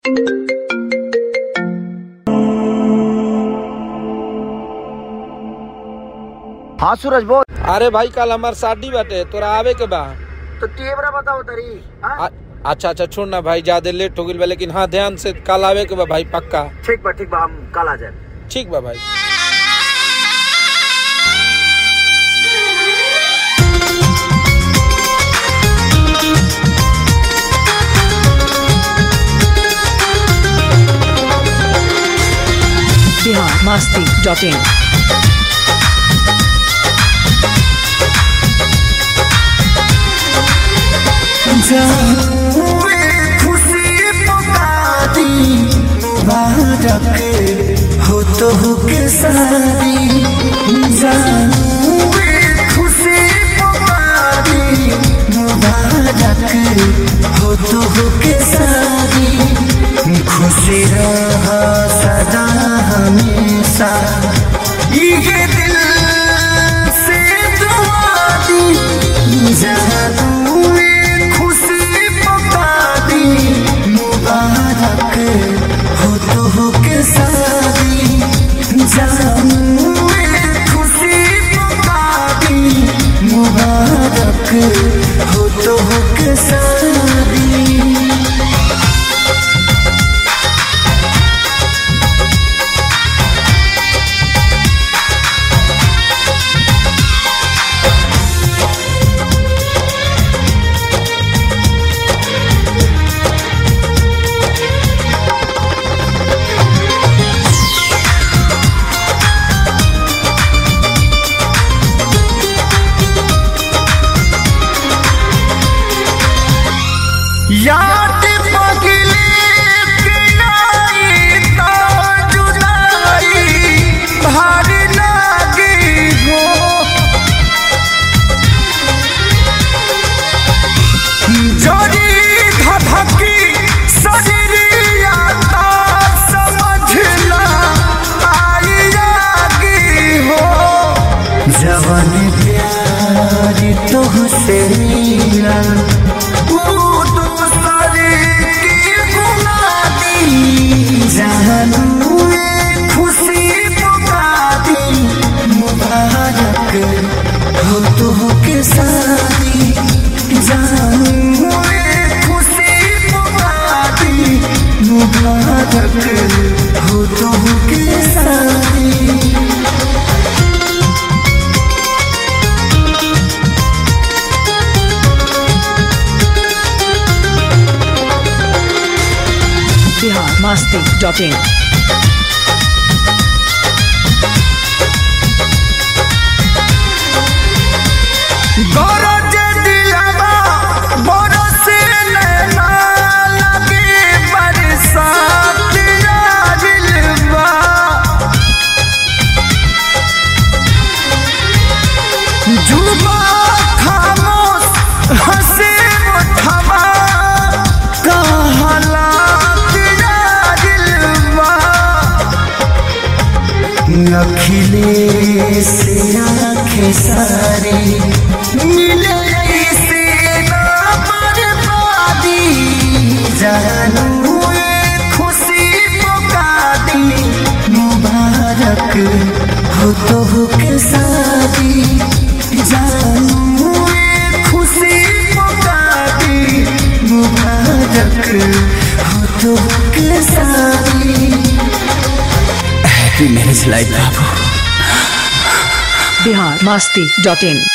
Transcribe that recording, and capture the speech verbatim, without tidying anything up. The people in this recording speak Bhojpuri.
हाँ सूरज बोल। अरे भाई कल हमार शादी बाटे, तोरा आवे के बा तो तेवरा बताओ तरी। अच्छा अच्छा छोड़ ना भाई, ज्यादा लेट हो गई बा, लेकिन हाँ ध्यान से कल आवे के बा भाई पक्का। ठीक बा ठीक बा, हम कल आ जाए। ठीक बा भाई। बिहार मस्ती डॉट इन। खुशी पुकारी मुबारक हो तो के सारी, खुशी पुकारी मुबारक हो तो के सारी, खुशी रहा सदा हमेशा ये दिल से दुआ दी जहाँ मुबारक हो तो के सारी, जानू खुशी पुकारी मुबारक हो तो के सारी। याद पगले के आई तो जुदाई भारी लगी हो, जोड़ी धधकी शरीरिया समझना आई लगी हो, जवान प्यारी तुझसे मिला जानू खुशी पुकारी मुबारक हो तो के सारी, जानू खुशी पुकारी मुबारक हो तो के सारी। Bihar Masti dot in. गरज दिलवा बरस नैना लगे बरसात दिलवा, जुबा खामोश हंसे मुठवा कहला अखिले से आँखें सारी मिले से ना बर्बादी, जानू खुशी पुकारी मुबारक हो तो के सारी, जानू खुशी पुकारी मुबारक हो तो के सारी। बिहार मस्ती डॉट इन।